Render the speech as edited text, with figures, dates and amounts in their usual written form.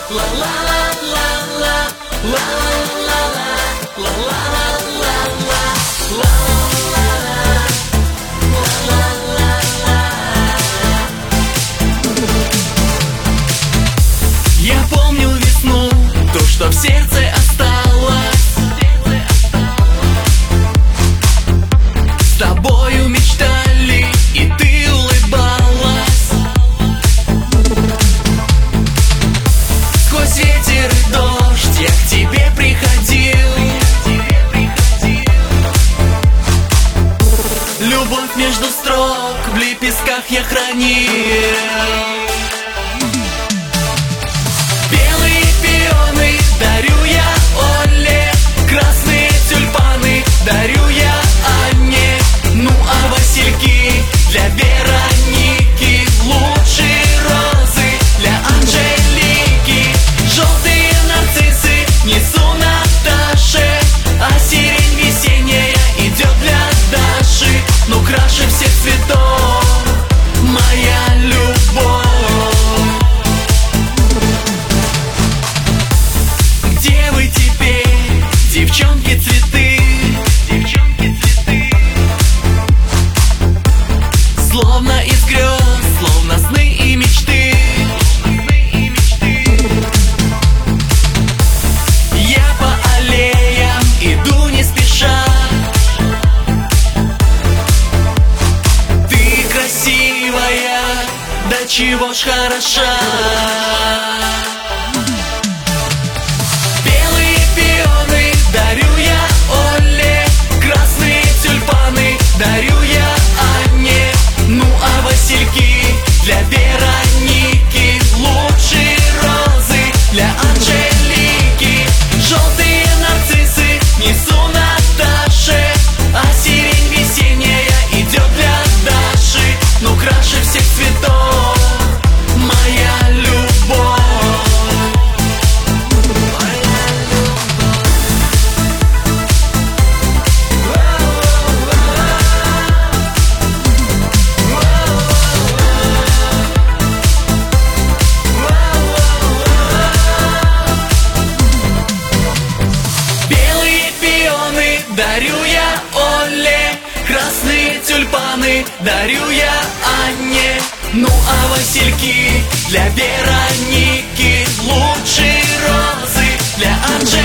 Я помню весну, то, что в сердце осталось. С тобою мечтали, и ты улыбалась. Сквозь ветер и дождь я к тебе приходил. Любовь между строк в лепестках я хранил. Белые пионы дарю я Оле, красные тюльпаны дарю я Анне, ну а васильки для Вероники, лучшие розы для Анжелики, желтые нарциссы несу Наташе, а сирень весенняя идет для Даши, ну краше всех цветов моя любовь. Где вы теперь, девчонки цветы? Девчонки цветы. Словно из грез, словно сны и мечты. Я по аллеям иду не спеша. Ты красивая, да чего ж хороша. Белые пионы дарю я Оле, красные тюльпаны дарю я Анне, ну а васильки для Вероники, лучшие розы для Анжелики, желтые нарциссы несу Наташе, а сирень весенняя идет для Даши, ну краше всех цветов моя любовь. Белые пионы дарю я Оле, красные тюльпаны дарю я Анне, ну а васильки для Вероники, лучшие розы для Анжелики.